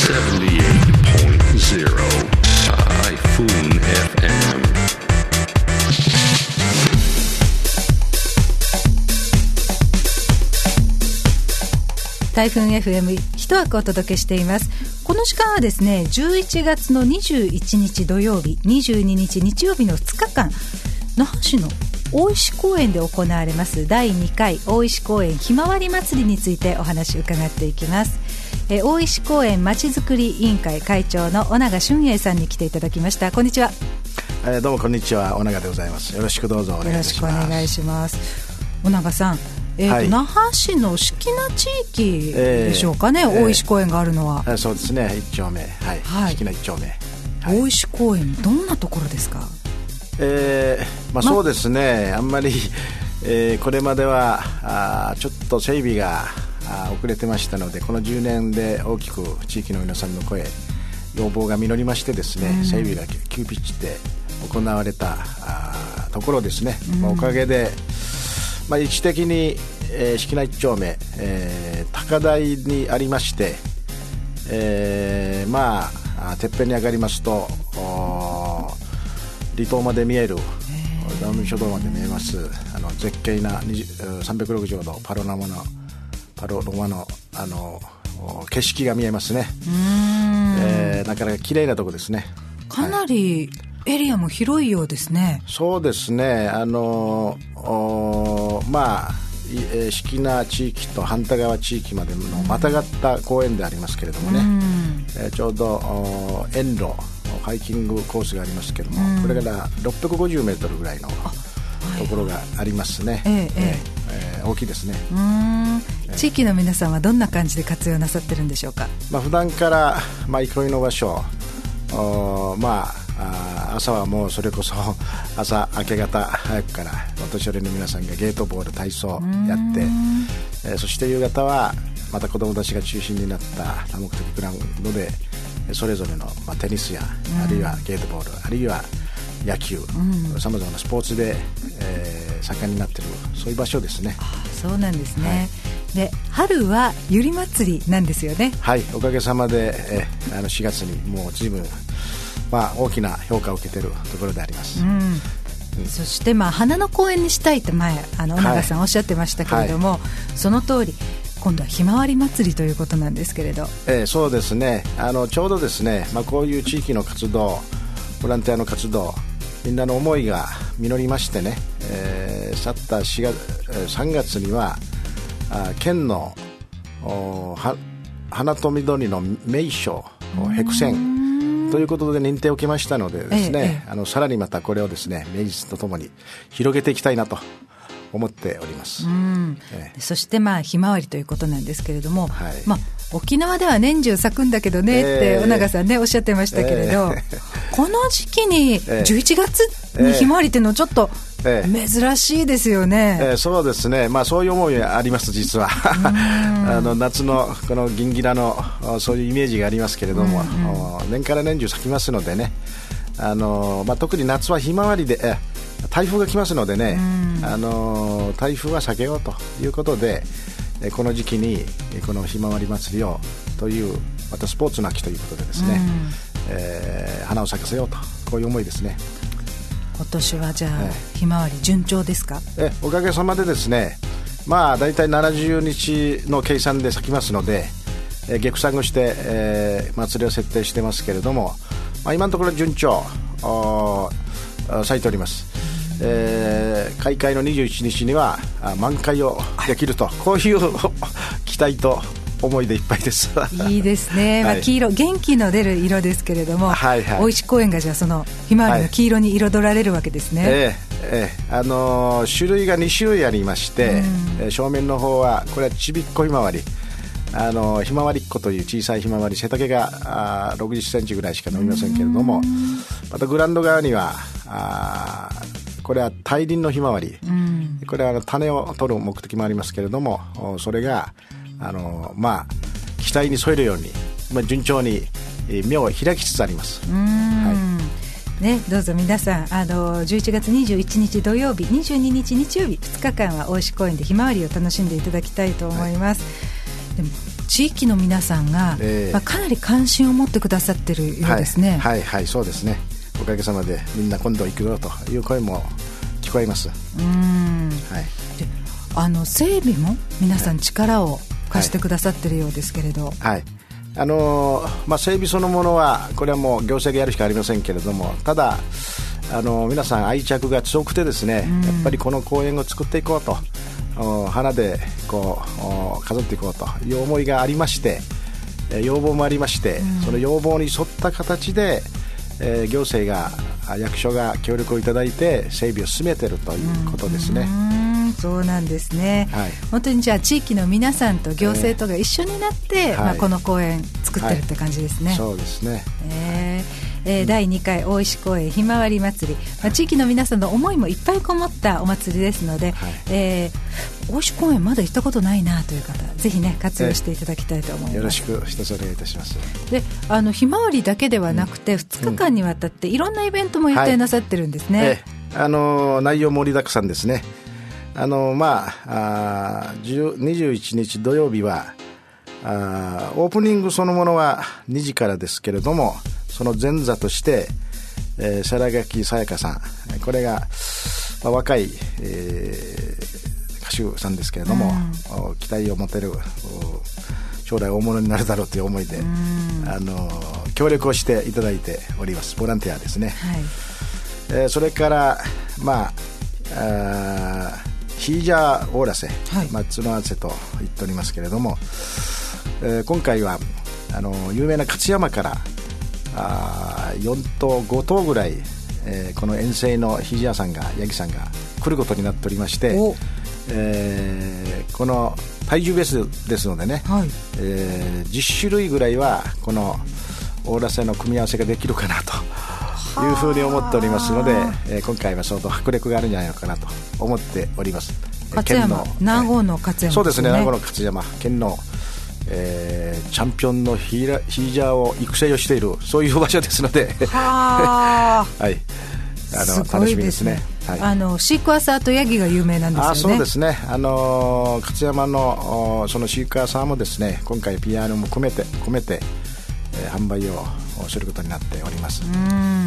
Typhoon FM。 台風 FM 一枠お届けしています。この時間はですね、11月の21日土曜日、22日日曜日の2日間、那覇市の大石公園で行われます第2回大石公園ひまわり祭りについてお話を伺っていきます。大石公園まちづくり委員会会長の尾長俊英さんに来ていただきました。こんにちは。 どうもこんにちは、尾長でございます。よろしくどうぞお願いします。 よろしくお願いします。尾長さん、那覇市の敷名地域でしょうかね、大石公園があるのは。 そうですね、1丁目、敷名1丁目、 大石公園どんなところですか？ そうですね、あんまり、これまではちょっと整備が遅れてましたので、この10年で大きく地域の皆さんの声要望が実りましてですね、整備が急ピッチで行われたところですね、おかげで、位置的に、敷名1丁目、高台にありまして、てっぺんに上がりますと離島まで見える、ダウン諸島まで見えます絶景な360度パロラマの景色が見えますね。なかなか綺麗なとこですね。 かなりエリアも広いようですね。 そうですね、敷名地域と反対側地域までのまたがった公園でありますけれどもね、ちょうど沿路ハイキングコースがありますけども、これから650メートルぐらいのところがありますね。大きいですね。 地域の皆さんはどんな感じで活用なさってるんでしょうか？ 普段から憩いの場所、朝はもうそれこそ朝明け方早くからお年寄りの皆さんがゲートボール体操やって、そして夕方はまた子どもたちが中心になった多目的グラウンドでそれぞれの、テニスや、あるいはゲートボール、あるいは野球、さまざまなスポーツで、盛んになっている、そういう場所ですね。 そうなんですね。で、春はゆり祭りなんですよね。 はい、おかげさまで、4月にもう随分、大きな評価を受けているところであります。 そして花の公園にしたいって前尾長さんおっしゃってましたけれども、その通り今度はひまわり祭りということなんですけれど、 そうですね、ちょうどですね、こういう地域の活動、ボランティアの活動、みんなの思いが実りましてね、去った3月には県の花と緑の名所ヘクセンということで認定を受けましたのでですね、さらにまたこれをですね名実とともに広げていきたいなと思っております。 そしてひまわりということなんですけれども、沖縄では年中咲くんだけどねって尾長さんねおっしゃってましたけれど、この時期に11月にひまわりっていうのはちょっと珍しいですよね。 そうですね、そういう思いがあります実は夏のこのギンギラのそういうイメージがありますけれども、年から年中咲きますのでね、特に夏はひまわりで台風が来ますのでね、台風は避けようということでこの時期にこのひまわり祭りをというまたスポーツの秋ということでですね、花を咲かせようと、こういう思いですね。 今年はじゃあ、ひまわり順調ですか？ おかげさまでですね、だいたい70日の計算で咲きますので、逆算をして、祭りを設定してますけれども、今のところ順調咲いております。開会の21日には満開をできると、こういう期待と思いでいっぱいです。 いいですね、黄色、元気の出る色ですけれども、大石公園がじゃあそのひまわりの黄色に彩られるわけですね。 種類が2種類ありまして、正面の方はこれはちびっこひまわり、ひまわりっこという小さいひまわり、背丈が60センチぐらいしか伸びませんけれども、またグラウンド側にはこれは大輪のひまわり、これは種を取る目的もありますけれども、それが期待に添えるように、順調に芽を開きつつあります。 どうぞ皆さん11月21日土曜日、22日日曜日、2日間は大石公園でひまわりを楽しんでいただきたいと思います。でも地域の皆さんが、かなり関心を持ってくださってるようですね。 はいはいはい、そうですね。おかげさまでみんな今度行くよという声も聞こえます。はい、 で整備も皆さん力を貸してくださってるようですけれど、 はい、整備そのものはこれはもう行政がやるしかありませんけれども、ただ皆さん愛着が強くてですね、やっぱりこの公園を作っていこうと、花でこう飾っていこうという思いがありまして、要望もありまして、その要望に沿った形で、行政が役所が協力をいただいて整備を進めているということですね。 そうなんですね、はい、本当にじゃあ地域の皆さんと行政とが一緒になって、この公園作ってるって感じですね。 そうですね。 第2回大石公園ひまわり祭り、地域の皆さんの思いもいっぱいこもったお祭りですので、大石公園まだ行ったことないなという方、ぜひね活用していただきたいと思います。 よろしく一つお願いいたします。 でひまわりだけではなくて、2日間にわたっていろんなイベントも予定なさってるんですね。 内容盛りだくさんですね。21日土曜日はオープニングそのものは2時からですけれども、その前座として、更垣さやかさん、これが、若い、歌手さんですけれども、期待を持てる将来大物になるだろうという思いで、協力をしていただいております。ボランティアですね。はい、それからヒージャーオーラセ、角合わせと言っておりますけれども、今回は有名な勝山から4頭5頭ぐらい、この遠征のヒージャーさんがヤギさんが来ることになっておりまして、この体重ベースですのでね、10種類ぐらいはこのオーラセの組み合わせができるかなというふうに思っておりますので、今回は相当迫力があるんじゃないのかなと思っております。 勝山、名護の勝山、 そうですね、名護の勝山県の、チャンピオンのヒージャーを育成をしている、そういう場所ですのではい、楽しみですね。シークワーサーとヤギが有名なんですよね。 そうですね。勝山のそのシークワーサーもですね、今回 PR も込めて、販売をすることになっております。ヒ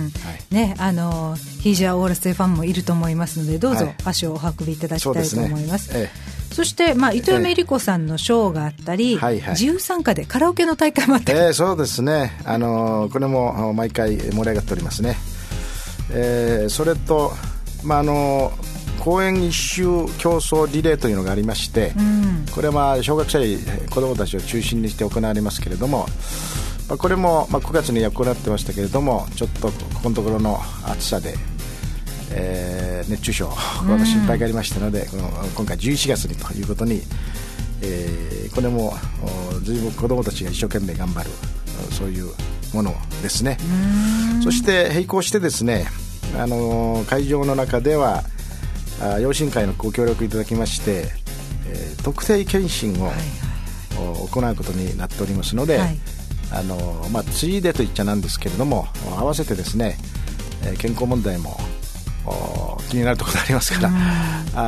ージャーオーラセファンもいると思いますので、どうぞ足をお運びいただきたいと思います。そして、糸山百合子さんのショーがあったり、自由参加でカラオケの大会もあったり、 そうですね。これも毎回盛り上がっておりますね。それと、公園一周競争リレーというのがありまして、これは小学生子どもたちを中心にして行われますけれども、これも9月に行ってましたけれども、ちょっとここのところの暑さで、熱中症の心配がありましたので、今回11月にということに、これも随分子どもたちが一生懸命頑張る、そういうものですね。そして並行してですね、会場の中では養親会のご協力いただきまして、特定健診を行うことになっておりますので、ついでと言っちゃなんですけれども、合わせてですね、健康問題も気になるところがありますから、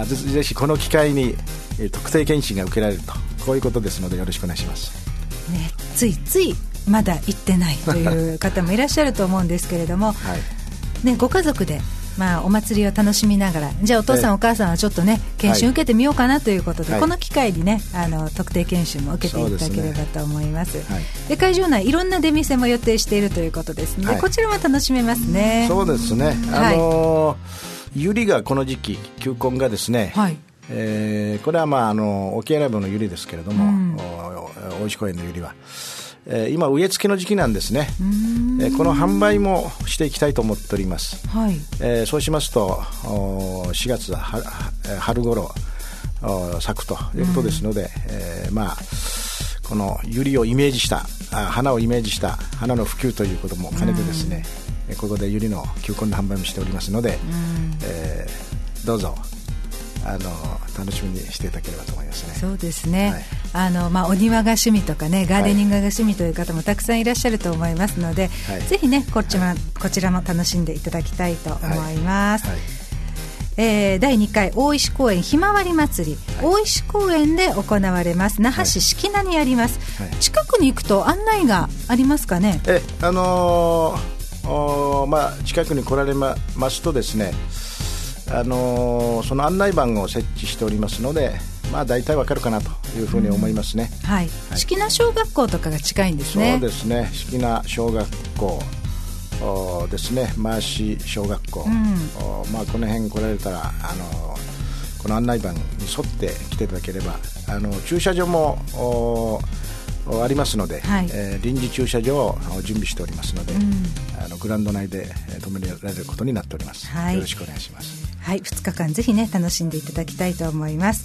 ぜひこの機会に特定健診が受けられると、こういうことですのでよろしくお願いします、 ついついまだ行ってないという方もいらっしゃると思うんですけれども、ご家族でお祭りを楽しみながら、じゃあお父さんお母さんはちょっとね研修受けてみようかなということで、この機会にね特定研修も受けていただければと思います。で、会場内いろんな出店も予定しているということですので、こちらも楽しめますね。 そうですね。ユリがこの時期球根がですね、これは沖永良部のユリですけれども、大石公園のユリは今植え付けの時期なんですね。この販売もしていきたいと思っております。そうしますと4月春頃咲くということですので、このユリをイメージした花をイメージした花の普及ということも兼ねてですね、ここでユリの球根の販売もしておりますので、どうぞ楽しみにしていただければと思いますね。 そうですね。お庭が趣味とかね、ガーデニングが趣味という方もたくさんいらっしゃると思いますので、ぜひねこちらも楽しんでいただきたいと思います。 第2回大石公園ひまわり祭り、大石公園で行われます。那覇市敷名にあります、近くに行くと案内がありますかね。 近くに来られますとですね、その案内板を設置しておりますので、大体わかるかなというふうに思いますね。 敷名小学校とかが近いんですね。 そうですね、敷名小学校ですね、マーシー小学校、この辺来られたらこの案内板に沿って来ていただければ、駐車場もありますので、臨時駐車場を準備しておりますので、グラウンド内で止められることになっております、よろしくお願いします。 2日間ぜひね楽しんでいただきたいと思います。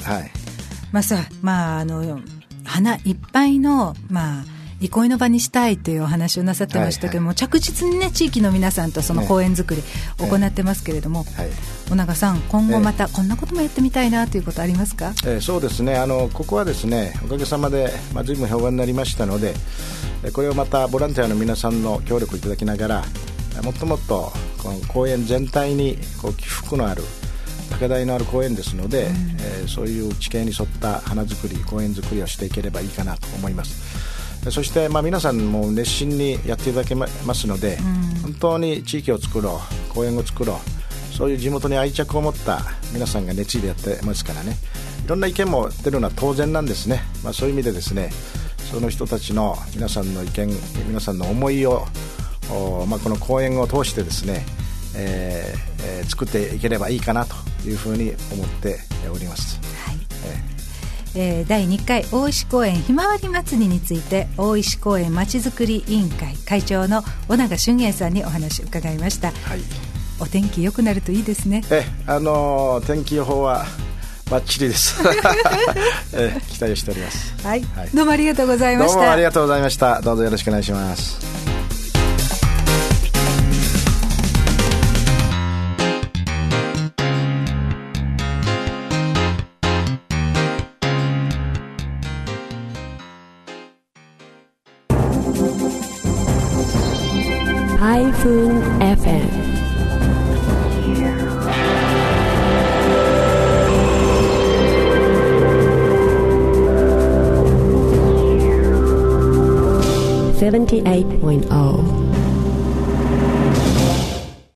花いっぱいの憩いの場にしたいというお話をなさってましたけども、着実にね地域の皆さんとその公園作り行ってますけれども、尾長さん、今後またこんなこともやってみたいなということありますか。 そうですね、ここはですね、おかげさまで、随分評判になりましたので、これをまたボランティアの皆さんの協力いただきながら、もっともっとこの公園全体に起伏のある高台のある公園ですので、そういう地形に沿った花作り、公園作りをしていければいいかなと思います。そして、皆さんも熱心にやっていただけますので、本当に地域を作ろう、公園を作ろう、そういう地元に愛着を持った皆さんが熱意でやってますからね、いろんな意見も出るのは当然なんですね。そういう意味でですね、その人たちの皆さんの意見、皆さんの思いをこの公園を通してですね、作っていければいいかなというふうに思っております。 第2回大石公園ひまわり祭りについて、大石公園まちづくり委員会会長の尾長俊彦さんにお話を伺いました。お天気良くなるといいですね。 天気予報はバッチリです期待しております。 どうもありがとうございました。 どうもありがとうございました。どうぞよろしくお願いします。 FM 78.0